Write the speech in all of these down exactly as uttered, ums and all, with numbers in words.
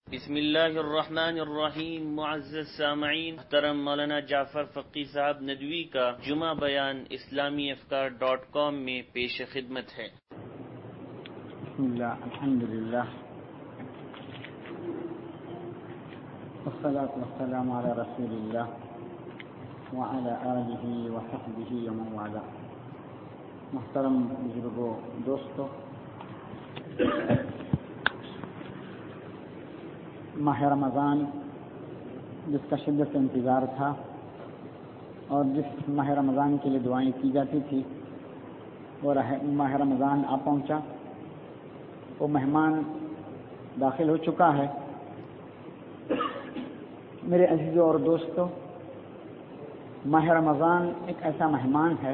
بسم اللہ الرحمن الرحیم. معزز سامعین، محترم مولانا جعفر فقی صاحب ندوی کا جمعہ بیان اسلامی افکار ڈاٹ کام میں پیش خدمت ہے. بسم اللہ، الحمد للہ، والصلاة والسلام علی رسول اللہ وعلی آلہ وصحبہ ومن والاه. محترم بزرگوں، دوستو، ماہ رمضان جس کا شدت سے انتظار تھا اور جس ماہ رمضان کے لیے دعائیں کی جاتی تھی، وہ ماہ رمضان آ پہنچا. وہ مہمان داخل ہو چکا ہے. میرے عزیزوں اور دوستو، ماہ رمضان ایک ایسا مہمان ہے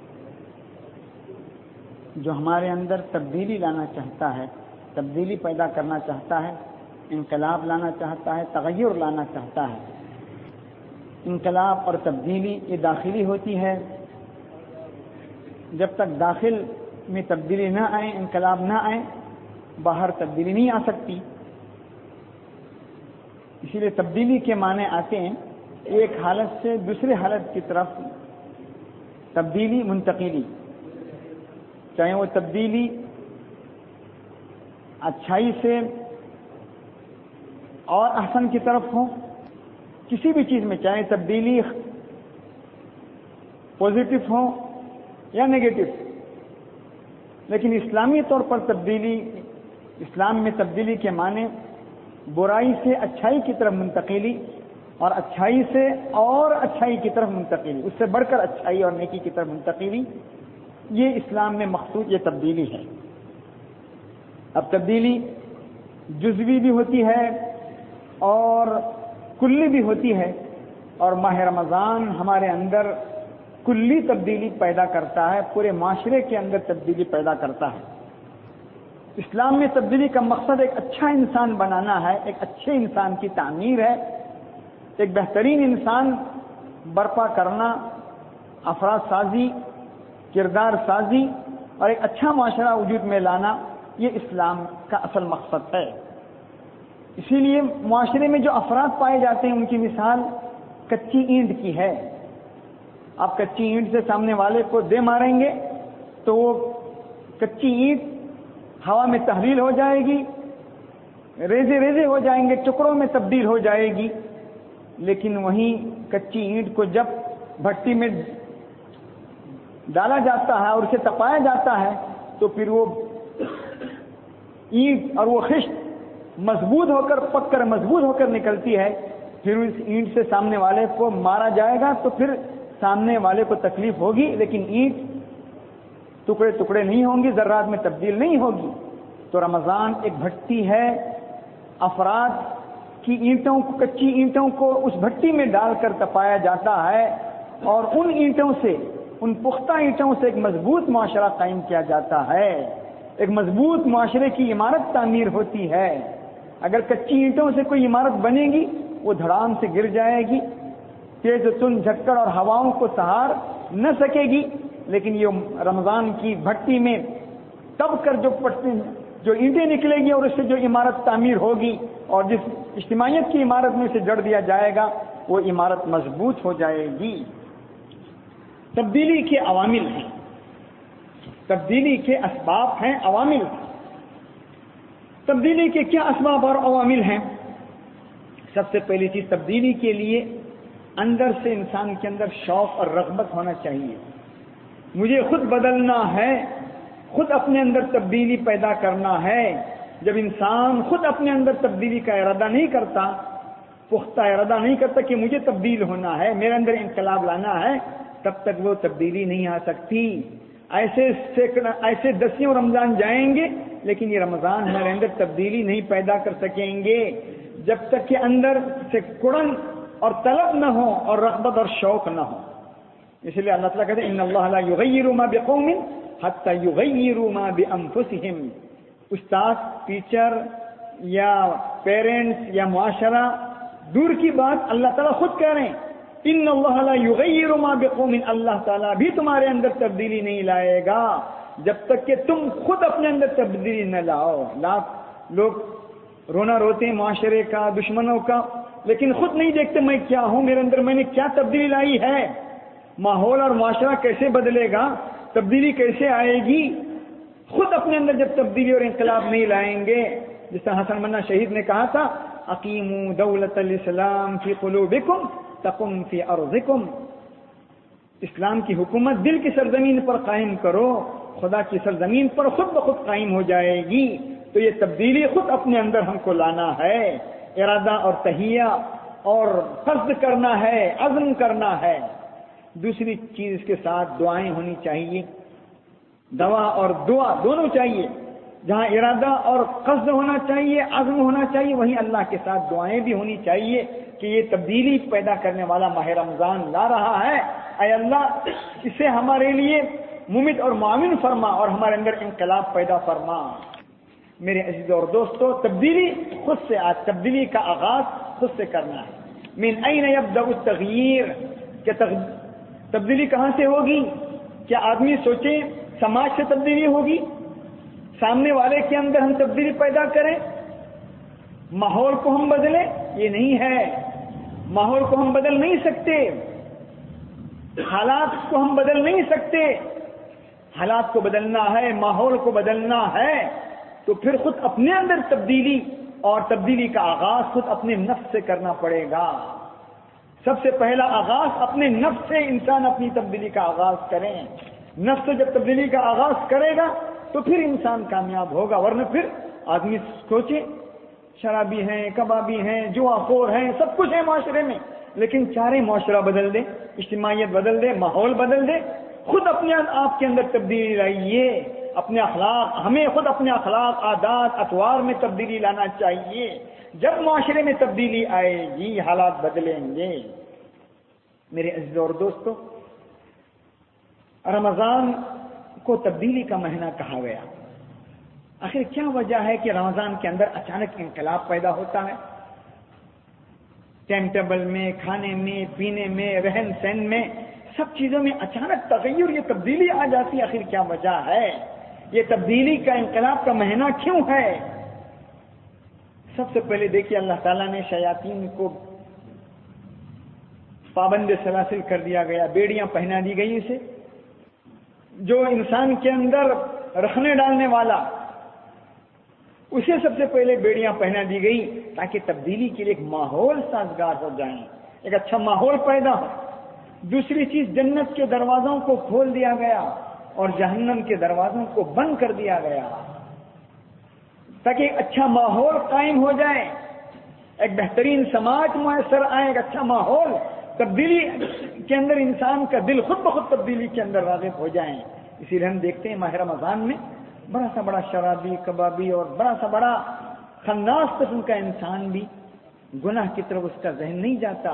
جو ہمارے اندر تبدیلی لانا چاہتا ہے، تبدیلی پیدا کرنا چاہتا ہے، انقلاب لانا چاہتا ہے، تغیر لانا چاہتا ہے. انقلاب اور تبدیلی یہ داخلی ہوتی ہے. جب تک داخل میں تبدیلی نہ آئے، انقلاب نہ آئے، باہر تبدیلی نہیں آ سکتی. اسی لیے تبدیلی کے معنی آتے ہیں ایک حالت سے دوسرے حالت کی طرف تبدیلی، منتقلی. چاہے وہ تبدیلی اچھائی سے اور احسن کی طرف ہو، کسی بھی چیز میں چاہے تبدیلی پازیٹو ہو یا نیگیٹو، لیکن اسلامی طور پر تبدیلی، اسلام میں تبدیلی کے معنی برائی سے اچھائی کی طرف منتقلی اور اچھائی سے اور اچھائی کی طرف منتقلی، اس سے بڑھ کر اچھائی اور نیکی کی طرف منتقلی، یہ اسلام میں مقصود یہ تبدیلی ہے. اب تبدیلی جزوی بھی ہوتی ہے اور کلی بھی ہوتی ہے، اور ماہ رمضان ہمارے اندر کلی تبدیلی پیدا کرتا ہے، پورے معاشرے کے اندر تبدیلی پیدا کرتا ہے. اسلام میں تبدیلی کا مقصد ایک اچھا انسان بنانا ہے، ایک اچھے انسان کی تعمیر ہے، ایک بہترین انسان برپا کرنا، افراد سازی، کردار سازی اور ایک اچھا معاشرہ وجود میں لانا، یہ اسلام کا اصل مقصد ہے. اسی لیے معاشرے میں جو افراد پائے جاتے ہیں ان کی مثال کچی اینٹ کی ہے. آپ کچی اینٹ سے سامنے والے کو دے ماریں گے تو وہ کچی اینٹ ہوا میں تحلیل ہو جائے گی، ریزے ریزے ہو جائیں گے، ٹکڑوں میں تبدیل ہو جائے گی. لیکن وہیں کچی اینٹ کو جب بھٹی میں ڈالا جاتا ہے اور اسے تپایا جاتا ہے تو پھر وہ اینٹ اور وہ خشت مضبوط ہو کر، پک کر مضبوط ہو کر نکلتی ہے. پھر اس اینٹ سے سامنے والے کو مارا جائے گا تو پھر سامنے والے کو تکلیف ہوگی، لیکن اینٹ ٹکڑے ٹکڑے نہیں ہوں گی، ذرات میں تبدیل نہیں ہوگی. تو رمضان ایک بھٹی ہے، افراد کی اینٹوں کو، کچی اینٹوں کو اس بھٹی میں ڈال کر تپایا جاتا ہے اور ان اینٹوں سے، ان پختہ اینٹوں سے ایک مضبوط معاشرہ قائم کیا جاتا ہے. ایک مضبوط معاشرے کی عمارت تعمیر ہوتی ہے. اگر کچی اینٹوں سے کوئی عمارت بنے گی وہ دھڑام سے گر جائے گی، تیز تند جھکڑ اور ہواؤں کو سہار نہ سکے گی. لیکن یہ رمضان کی بھٹی میں تب کر جو پٹی جو اینٹیں نکلے گی اور اس سے جو عمارت تعمیر ہوگی اور جس اجتماعیت کی عمارت میں سے جڑ دیا جائے گا وہ عمارت مضبوط ہو جائے گی. تبدیلی کے عوامل ہیں، تبدیلی کے اسباب ہیں، عوامل. تبدیلی کے کیا اسباب اور عوامل ہیں؟ سب سے پہلی چیز، تبدیلی کے لیے اندر سے انسان کے اندر شوق اور رغبت ہونا چاہیے. مجھے خود بدلنا ہے، خود اپنے اندر تبدیلی پیدا کرنا ہے. جب انسان خود اپنے اندر تبدیلی کا ارادہ نہیں کرتا، پختہ ارادہ نہیں کرتا کہ مجھے تبدیل ہونا ہے، میرے اندر انقلاب لانا ہے، تب تک وہ تبدیلی نہیں آ سکتی. ایسے ایسے دسیوں رمضان جائیں گے لیکن یہ رمضان ہمارے اندر تبدیلی نہیں پیدا کر سکیں گے جب تک کہ اندر سے کڑن اور طلب نہ ہو اور رغبت اور شوق نہ ہو. اس لیے اللہ تعالیٰ کہتے ہیں ان اللہ لا یغیر ما بقوم حتی یغیروا ما بانفسہم. استاد، ٹیچر یا پیرنٹس یا معاشرہ دور کی بات، اللہ تعالیٰ خود کہہ رہے ہیں ان اللہ لا یغیر ما بقوم، اللہ تعالیٰ بھی تمہارے اندر تبدیلی نہیں لائے گا جب تک کہ تم خود اپنے اندر تبدیلی نہ لاؤ. لاکھ لوگ رونا روتے ہیں معاشرے کا، دشمنوں کا، لیکن خود نہیں دیکھتے میں کیا ہوں، میرے اندر میں نے کیا تبدیلی لائی ہے، ماحول اور معاشرہ کیسے بدلے گا، تبدیلی کیسے آئے گی۔ خود اپنے اندر جب تبدیلی اور انقلاب نہیں لائیں گے، جس طرح حسن منا شہید نے کہا تھا، اقیموا دولت الاسلام فی قلوبکم تقم فی ارضکم، اسلام کی حکومت دل کی سرزمین پر قائم کرو، خدا کی سرزمین پر خود بخود قائم ہو جائے گی۔ تو یہ تبدیلی خود اپنے اندر ہم کو لانا ہے، ارادہ اور تہیہ اور قصد کرنا ہے، عزم کرنا ہے۔ دوسری چیز اس کے ساتھ دعائیں ہونی چاہیے، دوا اور دعا دونوں چاہیے۔ جہاں ارادہ اور قصد ہونا چاہیے، عزم ہونا چاہیے، وہیں اللہ کے ساتھ دعائیں بھی ہونی چاہیے کہ یہ تبدیلی پیدا کرنے والا ماہ رمضان لا رہا ہے، اے اللہ اسے ہمارے لیے ممت اور معاون فرما اور ہمارے اندر انقلاب پیدا فرما۔ میرے عزیز اور دوستو، تبدیلی خود سے، آج تبدیلی کا آغاز خود سے کرنا ہے۔ من این یبدأ التغییر، کہ تبدیلی کہاں سے ہوگی؟ کیا آدمی سوچے سماج سے تبدیلی ہوگی، سامنے والے کے اندر ہم تبدیلی پیدا کریں، ماحول کو ہم بدلیں؟ یہ نہیں ہے، ماحول کو ہم بدل نہیں سکتے، حالات کو ہم بدل نہیں سکتے۔ حالات کو بدلنا ہے، ماحول کو بدلنا ہے، تو پھر خود اپنے اندر تبدیلی، اور تبدیلی کا آغاز خود اپنے نفس سے کرنا پڑے گا۔ سب سے پہلا آغاز اپنے نفس سے انسان اپنی تبدیلی کا آغاز کریں۔ نفس سے جب تبدیلی کا آغاز کرے گا تو پھر انسان کامیاب ہوگا، ورنہ پھر آدمی سوچے شرابی ہیں، کبابی ہیں، جوا خور ہیں، سب کچھ ہے معاشرے میں، لیکن چارے معاشرہ بدل دے، اجتماعیت بدل دے، ماحول بدل دے، خود اپنے آپ کے اندر تبدیلی لائیے۔ اپنے اخلاق، ہمیں خود اپنے اخلاق، عادات، اطوار میں تبدیلی لانا چاہیے۔ جب معاشرے میں تبدیلی آئے گی، حالات بدلیں گے۔ میرے عزیز اور دوستو، رمضان کو تبدیلی کا مہینہ کہا گیا۔ آخر کیا وجہ ہے کہ رمضان کے اندر اچانک انقلاب پیدا ہوتا ہے؟ ٹائم ٹیبل میں، کھانے میں، پینے میں، رہن سہن میں، سب چیزوں میں اچانک تغیر، یہ تبدیلی آ جاتی ہے۔ آخر کیا وجہ ہے؟ یہ تبدیلی کا، انقلاب کا مہینہ کیوں ہے؟ سب سے پہلے دیکھیے، اللہ تعالیٰ نے شیاطین کو پابند سلاسل کر دیا گیا، بیڑیاں پہنا دی گئی اسے، جو انسان کے اندر رکھنے ڈالنے والا، اسے سب سے پہلے بیڑیاں پہنا دی گئی تاکہ تبدیلی کے لیے ایک ماحول سازگار ہو جائیں، ایک اچھا ماحول پیدا ہو۔ دوسری چیز، جنت کے دروازوں کو کھول دیا گیا اور جہنم کے دروازوں کو بند کر دیا گیا تاکہ ایک اچھا ماحول قائم ہو جائے، ایک بہترین سماج میسر آئے، ایک اچھا ماحول، تبدیلی کے اندر انسان کا دل خود بخود تبدیلی کے اندر راغب ہو جائیں۔ اسی لیے ہم دیکھتے ہیں ماہ رمضان میں بڑا سا بڑا شرابی، کبابی اور بڑا سا بڑا خناس قسم کا انسان بھی گناہ کی طرف اس کا ذہن نہیں جاتا،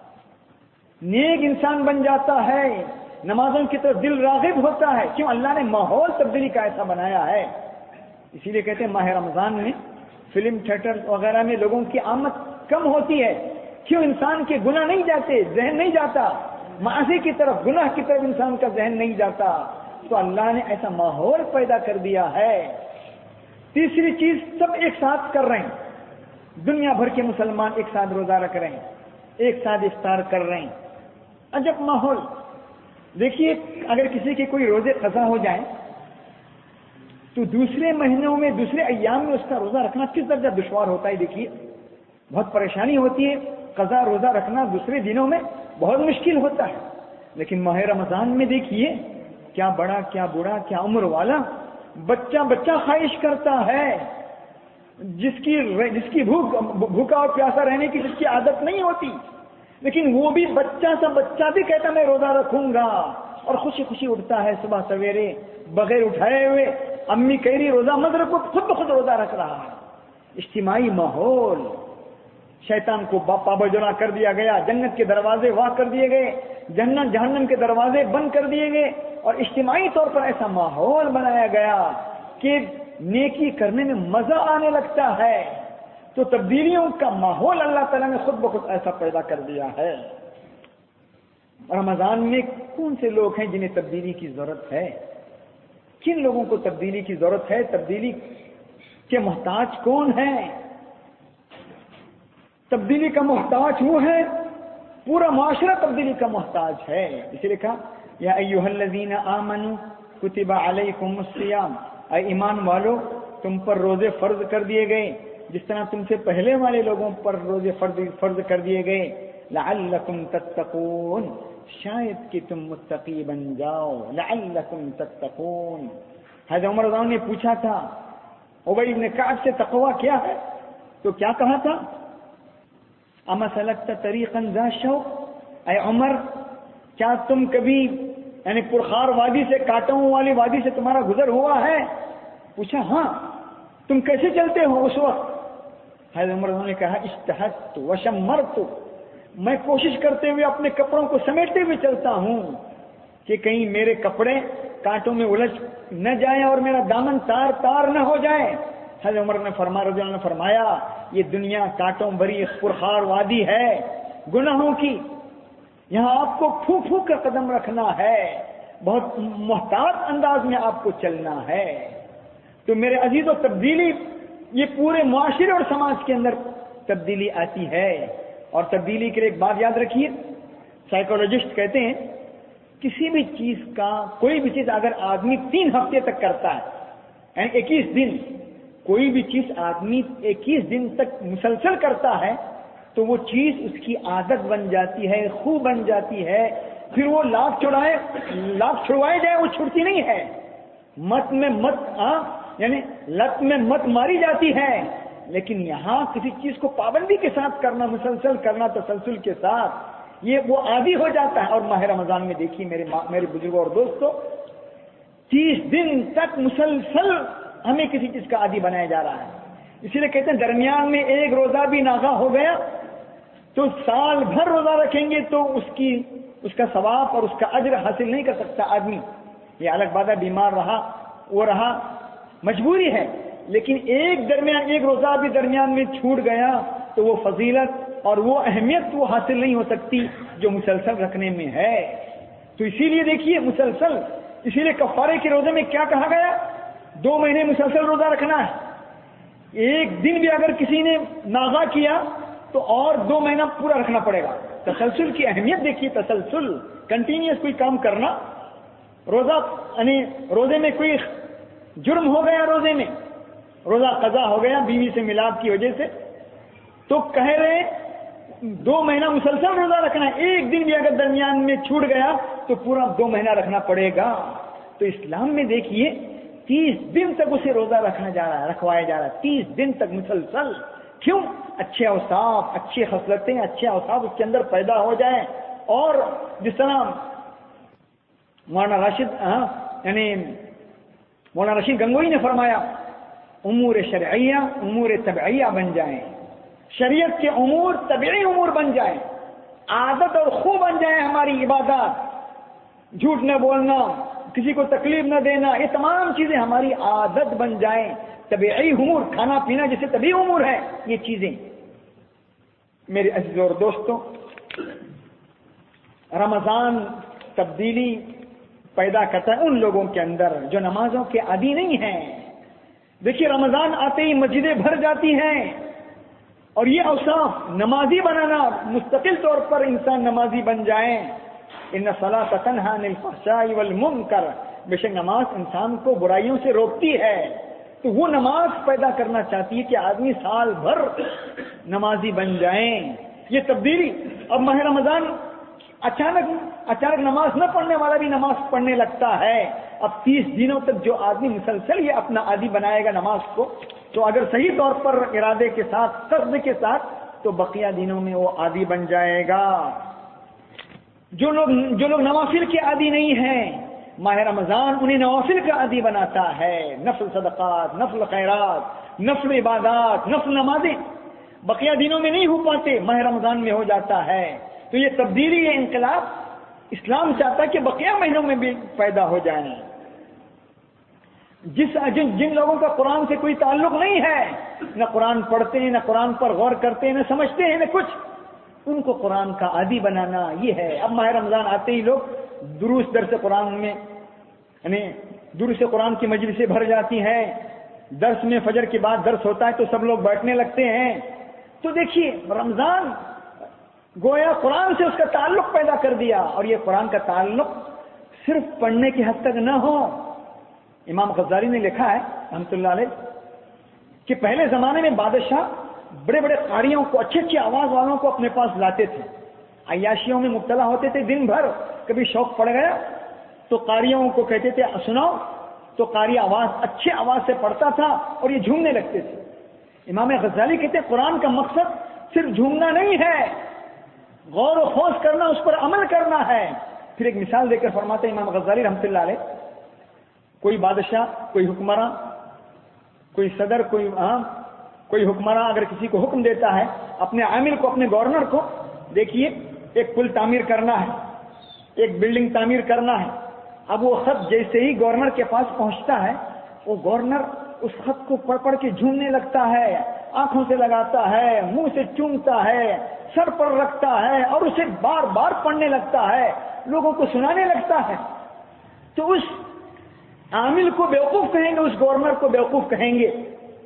نیک انسان بن جاتا ہے، نمازوں کی طرف دل راغب ہوتا ہے۔ کیوں؟ اللہ نے ماحول تبدیلی کا ایسا بنایا ہے۔ اسی لیے کہتے ہیں ماہ رمضان میں فلم تھیٹر وغیرہ میں لوگوں کی آمد کم ہوتی ہے۔ کیوں؟ انسان کے گناہ نہیں جاتے، ذہن نہیں جاتا معاصی کی طرف، گناہ کی طرف انسان کا ذہن نہیں جاتا، تو اللہ نے ایسا ماحول پیدا کر دیا ہے۔ تیسری چیز، سب ایک ساتھ کر رہے ہیں، دنیا بھر کے مسلمان ایک ساتھ روزہ رکھ رہے ہیں، ایک ساتھ افطار کر رہے ہیں، عجب ماحول۔ دیکھیے، اگر کسی کے کوئی روزے قضا ہو جائیں تو دوسرے مہینوں میں، دوسرے ایام میں اس کا روزہ رکھنا کس درجہ دشوار ہوتا ہے۔ دیکھیے، بہت پریشانی ہوتی ہے، قضا روزہ رکھنا دوسرے دنوں میں بہت مشکل ہوتا ہے، لیکن ماہ رمضان میں دیکھیے، کیا بڑا، کیا بوڑھا، کیا عمر والا، بچہ بچہ خواہش کرتا ہے، جس کی جس کی بھوک بھوکا اور پیاسا رہنے کی جس کی عادت نہیں ہوتی، لیکن وہ بھی بچہ سا بچہ بھی کہتا میں روزہ رکھوں گا، اور خوشی خوشی اٹھتا ہے صبح سویرے بغیر اٹھائے ہوئے، امی کہہ رہی روزہ مت رکھو، خود بخود روزہ رکھ رہا ہے۔ اجتماعی ماحول، شیطان کو پابجلا کر دیا گیا، جنت کے دروازے وا کر دیے گئے، جنت جہنم کے دروازے بند کر دیے گئے، اور اجتماعی طور پر ایسا ماحول بنایا گیا کہ نیکی کرنے میں مزہ آنے لگتا ہے۔ تو تبدیلیوں کا ماحول اللہ تعالیٰ نے خود بخود ایسا پیدا کر دیا ہے۔ رمضان میں کون سے لوگ ہیں جنہیں تبدیلی کی ضرورت ہے؟ کن لوگوں کو تبدیلی کی ضرورت ہے؟ تبدیلی کے محتاج کون ہیں؟ تبدیلی کا محتاج وہ ہے، پورا معاشرہ تبدیلی کا محتاج ہے. اسی لیے کہا یا ایھا الذین آمنوا کتب علیکم الصیام، اے ایمان والو تم پر روزے فرض کر دیے گئے جس طرح تم سے پہلے والے لوگوں پر روزے فرض فرض کر دیے گئے، لعلکم تتقون، شاید کہ تم متقی بن جاؤ، لعلکم تتقون. حضرت عمر رضی اللہ عنہ نے پوچھا تھا ابی بن کعب سے تقوی کیا ہے، تو کیا کہا تھا؟ اما سلکت طریقا ذا شوق، اے عمر کیا تم کبھی یعنی پرخار وادی سے، کانٹوں والی وادی سے تمہارا گزر ہوا ہے؟ پوچھا ہاں. تم کیسے چلتے ہو اس وقت؟ حضرت عمر نے کہا اجتہدت وشمرت، میں کوشش کرتے ہوئے اپنے کپڑوں کو سمیٹتے ہوئے چلتا ہوں کہ کہیں میرے کپڑے کانٹوں میں الجھ نہ جائیں اور میرا دامن تار تار نہ ہو جائے. حضرت عمر نے فرمایا رضی اللہ عنہ نے فرمایا یہ دنیا کانٹوں بری پرخار وادی ہے گناہوں کی، یہاں آپ کو پھو پھو کر قدم رکھنا ہے، بہت محتاط انداز میں آپ کو چلنا ہے. تو میرے عزیزو، تبدیلی یہ پورے معاشرے اور سماج کے اندر تبدیلی آتی ہے. اور تبدیلی کے لیے ایک بات یاد رکھیے، سائیکولوجسٹ کہتے ہیں کسی بھی چیز کا، کوئی بھی چیز اگر آدمی تین ہفتے تک کرتا ہے یعنی اکیس دن، کوئی بھی چیز آدمی اکیس دن تک مسلسل کرتا ہے تو وہ چیز اس کی عادت بن جاتی ہے، خوب بن جاتی ہے. پھر وہ لاکھ چھڑائے لاکھ چھڑوائے جائے وہ چھڑتی نہیں ہے. مت میں مت ہاں یعنی لت میں مت ماری جاتی ہے. لیکن یہاں کسی چیز کو پابندی کے ساتھ کرنا، مسلسل کرنا، تسلسل کے ساتھ، یہ وہ عادی ہو جاتا ہے. اور ماہ رمضان میں دیکھیے میرے میرے بزرگوں اور دوستوں، تیس دن تک مسلسل ہمیں کسی چیز کا عادی بنایا جا رہا ہے. اسی لیے کہتے ہیں درمیان میں ایک روزہ بھی ناغا ہو گیا تو سال بھر روزہ رکھیں گے تو اس کی اس کا ثواب اور اس کا اجر حاصل نہیں کر سکتا آدمی. یہ الگ بات ہے، بیمار رہا وہ رہا مجبوری ہے، لیکن ایک درمیان ایک روزہ بھی درمیان میں چھوٹ گیا تو وہ فضیلت اور وہ اہمیت وہ حاصل نہیں ہو سکتی جو مسلسل رکھنے میں ہے. تو اسی لیے دیکھیے مسلسل، اسی لیے کفارے کے روزے میں کیا کہا گیا؟ دو مہینے مسلسل روزہ رکھنا ہے. ایک دن بھی اگر کسی نے ناغا کیا تو اور دو مہینہ پورا رکھنا پڑے گا. تسلسل کی اہمیت دیکھیے، تسلسل کنٹینیوس کوئی کام کرنا. روزہ یعنی روزے میں کوئی جرم ہو گیا، روزے میں روزہ قضا ہو گیا بیوی سے ملاپ کی وجہ سے، تو کہہ رہے دو مہینہ مسلسل روزہ رکھنا ہے. ایک دن بھی اگر درمیان میں چھوٹ گیا تو پورا دو مہینہ رکھنا پڑے گا. تو اسلام میں دیکھیے تیس دن تک اسے روزہ رکھنا جا رہا ہے، رکھوایا جا رہا ہے تیس دن تک مسلسل. کیوں؟ اچھے اوصاف، اچھی خصلتیں، اچھے اوصاف اس کے اندر پیدا ہو جائیں. اور جس طرح مولانا راشد یعنی مولانا رشید گنگوئی نے فرمایا امور شرعیہ امور طبعیہ بن جائیں، شریعت کے امور طبعی امور بن جائیں، عادت اور خو بن جائیں ہماری عبادات، جھوٹ نہ بولنا، کسی کو تکلیف نہ دینا، یہ تمام چیزیں ہماری عادت بن جائیں. طبعی امور، کھانا پینا جیسے طبعی امور ہے، یہ چیزیں. میرے عزیز اور دوستوں، رمضان تبدیلی پیدا کرتا ہے ان لوگوں کے اندر جو نمازوں کے عادی نہیں ہیں. دیکھیے رمضان آتے ہی مسجدیں بھر جاتی ہیں، اور یہ اوصاف نمازی بنانا، مستقل طور پر انسان نمازی بن جائیں. ان الصلاۃ تنہی عن الفحشاء والمنکر، بے شک نماز انسان کو برائیوں سے روکتی ہے. تو وہ نماز پیدا کرنا چاہتی ہے کہ آدمی سال بھر نمازی بن جائیں. یہ تبدیلی. اب ماہ رمضان اچانک اچانک نماز نہ پڑھنے والا بھی نماز پڑھنے لگتا ہے. اب تیس دنوں تک جو آدمی مسلسل یہ اپنا عادی بنائے گا نماز کو، تو اگر صحیح طور پر ارادے کے ساتھ، قصد کے ساتھ، تو بقیہ دنوں میں وہ عادی بن جائے گا. جو لوگ جو لوگ نوافل کے عادی نہیں ہیں، ماہ رمضان انہیں نوافل کا عادی بناتا ہے. نفل صدقات، نفل خیرات، نفل عبادات، نفل نمازیں بقیہ دنوں میں نہیں ہو پاتے، ماہ رمضان میں ہو جاتا ہے. تو یہ تبدیلی، یہ انقلاب اسلام چاہتا ہے کہ بقیہ مہینوں میں بھی پیدا ہو جائیں. جس جن جن لوگوں کا قرآن سے کوئی تعلق نہیں ہے، نہ قرآن پڑھتے ہیں، نہ قرآن پر غور کرتے ہیں، نہ سمجھتے ہیں، نہ کچھ، ان کو قرآن کا عادی بنانا یہ ہے. اب ماہ رمضان آتے ہی لوگ دروس درس قرآن میں یعنی دروس قرآن کی مجلسیں سے بھر جاتی ہیں. درس میں فجر کے بعد درس ہوتا ہے تو سب لوگ بیٹھنے لگتے ہیں، تو دیکھیے رمضان گویا قرآن سے اس کا تعلق پیدا کر دیا، اور یہ قرآن کا تعلق صرف پڑھنے کی حد تک نہ ہو۔ امام غزالی نے لکھا ہے رحمۃ اللہ علیہ کہ پہلے زمانے میں بادشاہ بڑے بڑے قاریوں کو، اچھی اچھی آواز والوں کو اپنے پاس لاتے تھے، عیاشیوں میں مبتلا ہوتے تھے دن بھر، کبھی شوق پڑ گیا تو قاریوں کو کہتے تھے سناؤ، تو قاری آواز اچھے آواز سے پڑھتا تھا اور یہ جھومنے لگتے تھے۔ امام غزالی کہتے ہیں قرآن کا مقصد صرف جھومنا نہیں ہے، غور و خوض کرنا، اس پر عمل کرنا ہے۔ پھر ایک مثال دے کر فرماتے ہیں امام غزالی رحمۃ اللہ علیہ، کوئی بادشاہ، کوئی حکمراں، کوئی صدر، کوئی عام کوئی حکمراں اگر کسی کو حکم دیتا ہے اپنے عامل کو، اپنے گورنر کو، دیکھیے ایک پل تعمیر کرنا ہے، ایک بلڈنگ تعمیر کرنا ہے، اب وہ خط جیسے ہی گورنر کے پاس پہنچتا ہے وہ گورنر اس خط کو پڑھ پڑھ کے جھومنے لگتا ہے، آنکھوں سے لگاتا ہے، منہ سے چومتا ہے، سر پر رکھتا ہے اور اسے بار بار پڑھنے لگتا ہے، لوگوں کو سنانے لگتا ہے۔ تو اس عامل کو بیوقوف کہیں گے، اس گورنر کو بیوقوف کہیں گے۔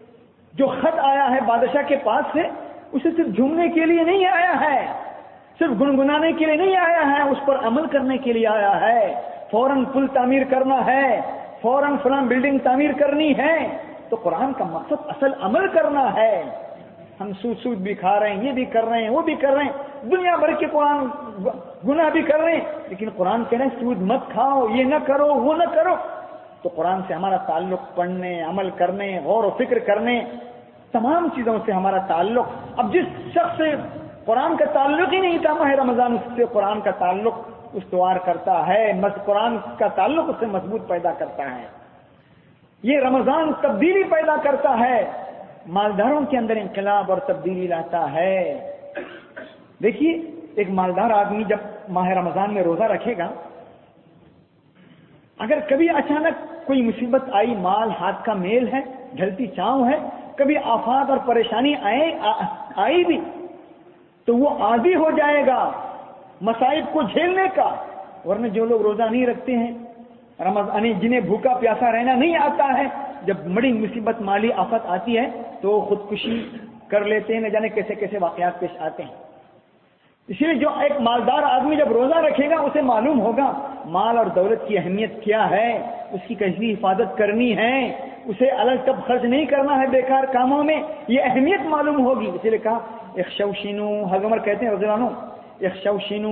جو خط آیا ہے بادشاہ کے پاس سے، اسے صرف جھومنے کے لیے نہیں آیا ہے، صرف گنگنانے کے لیے نہیں آیا ہے، اس پر عمل کرنے کے لیے آیا ہے۔ فوراً پل تعمیر کرنا ہے، فوراً فلاں بلڈنگ تعمیر کرنی ہے۔ تو قرآن کا مقصد اصل عمل کرنا ہے۔ ہم سود سود بھی کھا رہے ہیں، یہ بھی کر رہے ہیں، وہ بھی کر رہے ہیں، دنیا بھر کے قرآن گناہ بھی کر رہے ہیں، لیکن قرآن کہہ رہے ہیں سود مت کھاؤ، یہ نہ کرو، وہ نہ کرو۔ تو قرآن سے ہمارا تعلق پڑھنے، عمل کرنے، غور و فکر کرنے، تمام چیزوں سے ہمارا تعلق۔ اب جس شخص سے قرآن کا تعلق ہی نہیں تھا ماہ رمضان، اس سے قرآن کا تعلق استوار کرتا ہے، قرآن کا تعلق اس سے مضبوط پیدا کرتا ہے۔ یہ رمضان تبدیلی پیدا کرتا ہے، مالداروں کے اندر انقلاب اور تبدیلی لاتا ہے۔ دیکھیے ایک مالدار آدمی جب ماہ رمضان میں روزہ رکھے گا، اگر کبھی اچانک کوئی مصیبت آئی، مال ہاتھ کا میل ہے، ڈھلتی چھاؤں ہے، کبھی آفات اور پریشانی آئے آئی بھی تو وہ عادی ہو جائے گا مصائب کو جھیلنے کا۔ ورنہ جو لوگ روزہ نہیں رکھتے ہیں، رمضان جنہیں بھوکا پیاسا رہنا نہیں آتا ہے، جب بڑی مصیبت مالی آفت آتی ہے تو خودکشی کر لیتے ہیں، نہ جانے کیسے کیسے واقعات پیش آتے ہیں۔ اسی لیے جو ایک مالدار آدمی جب روزہ رکھے گا اسے معلوم ہوگا مال اور دولت کی اہمیت کیا ہے، اس کی کیسی حفاظت کرنی ہے، اسے الگ تب خرچ نہیں کرنا ہے بیکار کاموں میں، یہ اہمیت معلوم ہوگی۔ اسی لیے کہا اخشوشنو، حضرت عمر کہتے ہیں رضی اللہ عنہ، اخشوشنو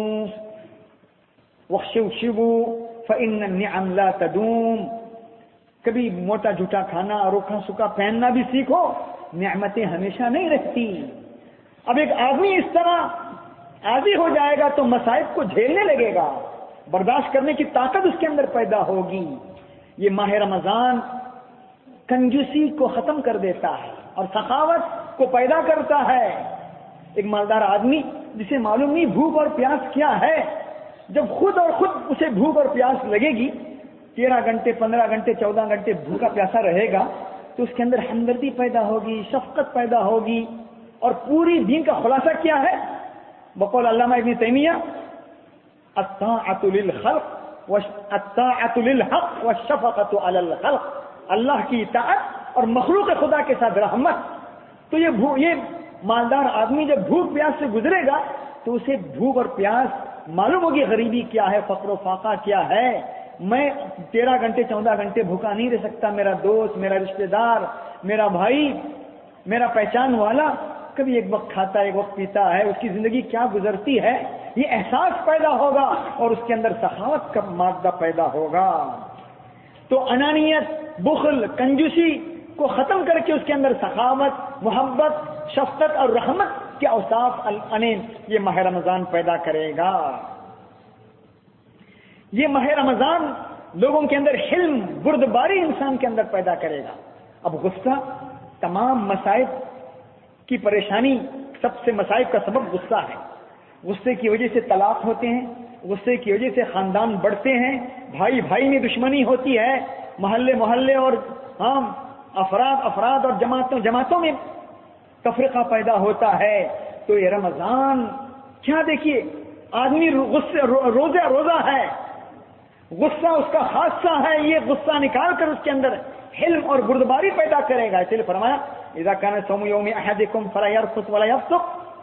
وخشوشبو فإن النعم لا تدوم، کبھی موٹا جھوٹا کھانا، روکھا سکھا پہننا بھی سیکھو، نعمتیں ہمیشہ نہیں رہتی۔ اب ایک آدمی اس طرح عادی ہو جائے گا تو مصائب کو جھیلنے لگے گا، برداشت کرنے کی طاقت اس کے اندر پیدا ہوگی۔ یہ ماہ رمضان کنجوسی کو ختم کر دیتا ہے اور سخاوت کو پیدا کرتا ہے۔ ایک مالدار آدمی جسے معلوم نہیں بھوک اور پیاس کیا ہے، جب خود اور خود اسے بھوک اور پیاس لگے گی، تیرہ گھنٹے پندرہ گھنٹے چودہ گھنٹے بھوکا پیاسا رہے گا تو اس کے اندر ہمدردی پیدا ہوگی، شفقت پیدا ہوگی، اور پوری دین کا خلاصہ کیا ہے؟ بقول علامہ ابن تیمیہ، الطاعۃ للخلق والطاعۃ للحق والشفقۃ علی الخلق، اللہ کی اطاعت اور مخلوق خدا کے ساتھ رحمت۔ تو یہ یہ مالدار آدمی جب بھوک پیاس سے گزرے گا تو اسے بھوک اور پیاس معلوم ہوگی، غریبی کیا ہے، فقر و فاقہ کیا ہے۔ میں تیرہ گھنٹے چودہ گھنٹے بھوکا نہیں رہ سکتا، میرا دوست، میرا رشتہ دار، میرا بھائی، میرا پہچان والا کبھی ایک وقت کھاتا ہے، ایک وقت پیتا ہے، اس کی زندگی کیا گزرتی ہے، یہ احساس پیدا ہوگا اور اس کے اندر سخاوت کا مادہ پیدا ہوگا۔ تو انانیت، بخل، کنجوسی کو ختم کر کے اس کے اندر سخاوت، محبت، شفقت اور رحمت کے اوصاف الانین یہ ماہ رمضان پیدا کرے گا۔ یہ ماہ رمضان لوگوں کے اندر حلم، بردباری انسان کے اندر پیدا کرے گا۔ اب غصہ، تمام مصائب کی پریشانی، سب سے مصائب کا سبب غصہ ہے۔ غصے کی وجہ سے طلاق ہوتے ہیں، غصے کی وجہ سے خاندان بڑھتے ہیں، بھائی بھائی میں دشمنی ہوتی ہے، محلے محلے اور عام افراد افراد اور جماعتوں جماعتوں میں تفرقہ پیدا ہوتا ہے۔ تو یہ رمضان کیا، دیکھیے آدمی غصے روزہ روزہ ہے، غصہ اس کا حادثہ ہے، یہ غصہ نکال کر اس کے اندر حلم اور بردباری پیدا کرے گا۔ اس لیے فرمایا اذا كان صوم يوم احدكم فلا يرفث ولا يفسق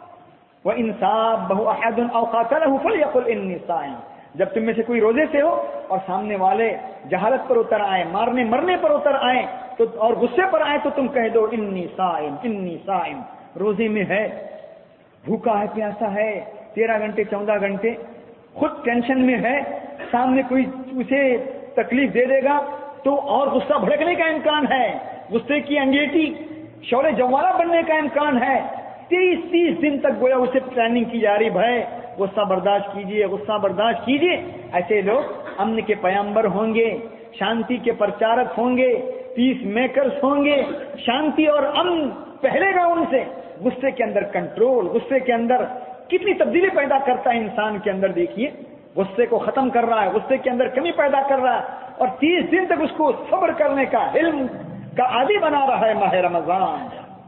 وان صابه احد او قاتله فليقل اني صائم. جب تم میں سے کوئی روزے سے ہو اور سامنے والے جہالت پر اتر آئے، مارنے مرنے پر اتر آئے تو اور غصے پر آئے تو تم کہہ دو انی صائم انی صائم، روزے میں ہے، بھوکا ہے، پیاسا ہے، تیرہ گھنٹے چودہ گھنٹے، خود ٹینشن میں ہے، سامنے کوئی اسے تکلیف دے دے گا تو اور غصہ بھڑکنے کا امکان ہے، غصے کی انگیٹی شعلے جوالہ بننے کا امکان ہے. تیس تیس دن تک گویا اسے پلاننگ کی جا رہی، بھائی غصہ برداشت کیجیے، غصہ برداشت کیجیے. ایسے لوگ امن کے پیامبر ہوں گے، شانتی کے پرچارک ہوں گے، پیس میکرز ہوں گے. شانتی اور امن پہلے گا ان سے. غصے کے اندر کنٹرول، غصے کے اندر کتنی تبدیلی پیدا کرتا ہے انسان کے اندر. دیکھیے غصے کو ختم کر رہا ہے، غصے کے اندر کمی پیدا کر رہا ہے اور تیس دن تک اس کو صبر کرنے کا، علم کا عادی بنا رہا ہے ماہ رمضان.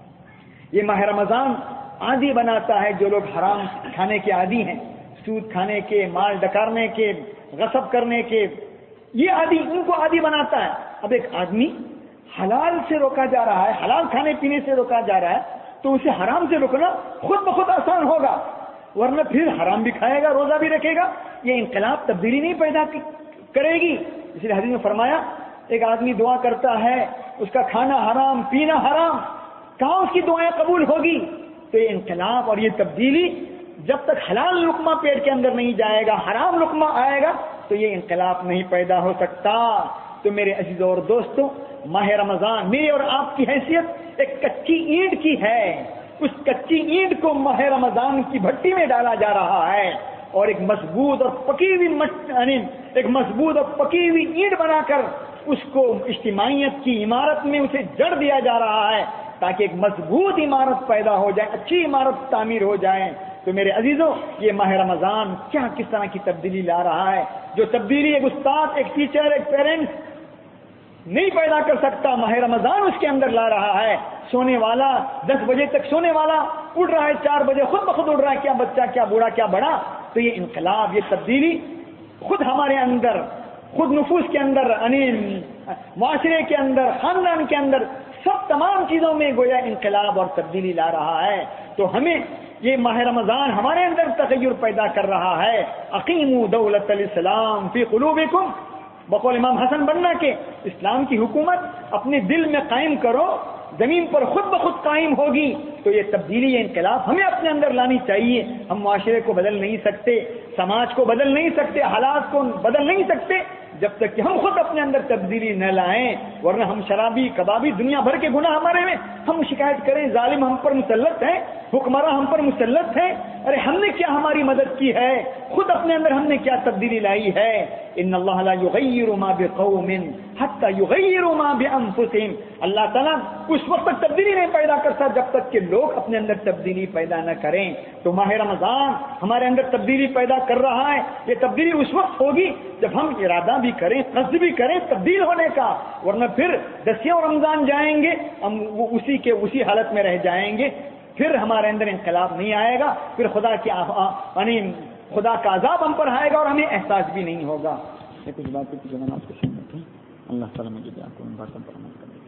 یہ ماہ رمضان عادی بناتا ہے جو لوگ حرام کھانے کے عادی ہیں، سود کھانے کے، مال ڈکارنے کے، غصب کرنے کے، یہ عادی ان کو عادی بناتا ہے. اب ایک آدمی حلال سے روکا جا رہا ہے، حلال کھانے پینے سے روکا جا رہا ہے تو اسے حرام سے روکنا خود بخود آسان ہوگا، ورنہ پھر حرام بھی کھائے گا، روزہ بھی رکھے گا. یہ انقلاب تبدیلی نہیں پیدا کرے گی. اس لیے حدیث میں فرمایا ایک آدمی دعا کرتا ہے، اس کا کھانا حرام، پینا حرام، کہاں اس کی دعائیں قبول ہوگی؟ تو یہ انقلاب اور یہ تبدیلی جب تک حلال لقمہ پیٹ کے اندر نہیں جائے گا، حرام لقمہ آئے گا تو یہ انقلاب نہیں پیدا ہو سکتا. تو میرے عزیزوں اور دوستوں، ماہ رمضان میری اور آپ کی حیثیت ایک کچی اینٹ کی ہے. اس کچی اینٹ کو ماہ رمضان کی بھٹی میں ڈالا جا رہا ہے اور ایک مضبوط اور پکی ہوئی یعنی ایک مضبوط اور پکی ہوئی اینٹ بنا کر اس کو اجتماعیت کی عمارت میں اسے جڑ دیا جا رہا ہے تاکہ ایک مضبوط عمارت پیدا ہو جائے، اچھی عمارت تعمیر ہو جائے. تو میرے عزیزوں، یہ ماہ رمضان کیا کس طرح کی تبدیلی لا رہا ہے، جو تبدیلی ایک استاد، ایک ٹیچر، ایک پیرنٹس نہیں پیدا کر سکتا، ماہ رمضان اس کے اندر لا رہا ہے. سونے والا دس بجے تک سونے والا اٹھ رہا ہے، چار بجے خود بخود اٹھ رہا ہے، کیا بچہ کیا بوڑھا کیا بڑا. تو یہ انقلاب، یہ تبدیلی خود ہمارے اندر، خود نفوس کے اندر، یعنی معاشرے کے اندر، خاندان کے اندر، سب تمام چیزوں میں گویا انقلاب اور تبدیلی لا رہا ہے. تو ہمیں یہ ماہ رمضان ہمارے اندر تغیر پیدا کر رہا ہے. اقیموا دولت الاسلام فی قلوبکم، بقول امام حسن بننا کے اسلام کی حکومت اپنے دل میں قائم کرو، زمین پر خود بخود قائم ہوگی. تو یہ تبدیلی، یہ انقلاب ہمیں اپنے اندر لانی چاہیے. ہم معاشرے کو بدل نہیں سکتے، سماج کو بدل نہیں سکتے، حالات کو بدل نہیں سکتے جب تک کہ ہم خود اپنے اندر تبدیلی نہ لائیں. ورنہ ہم شرابی، کبابی، دنیا بھر کے گناہ ہمارے میں، ہم شکایت کریں ظالم ہم پر مسلط ہیں، حکمراں ہم پر مسلط ہیں. ارے ہم نے کیا ہماری مدد کی ہے؟ خود اپنے اندر ہم نے کیا تبدیلی لائی ہے؟ ان اللہ لا یغیر ما بقوم حتی یغیروا ما بانفسہم. اللہ تعالیٰ اس وقت تک تبدیلی نہیں پیدا کرتا جب تک کہ لوگ اپنے اندر تبدیلی پیدا نہ کریں. تو ماہ رمضان ہمارے اندر تبدیلی پیدا کر رہا ہے. یہ تبدیلی اس وقت ہوگی جب ہم ارادہ بھی کریں، قصد بھی کریں تبدیل ہونے کا. ورنہ پھر دسیوں رمضان جائیں گے، ہم وہ اسی کے اسی حالت میں رہ جائیں گے. پھر ہمارے اندر انقلاب نہیں آئے گا، پھر خدا کی یعنی خدا کا عذاب ہم پر آئے گا اور ہمیں احساس بھی نہیں ہوگا. یہ کچھ باتیں جو میں نے آپ کو سمجھائی تھی، اللہ تعالیٰ مجھے آپ کو ان باتوں پر عمل کرے.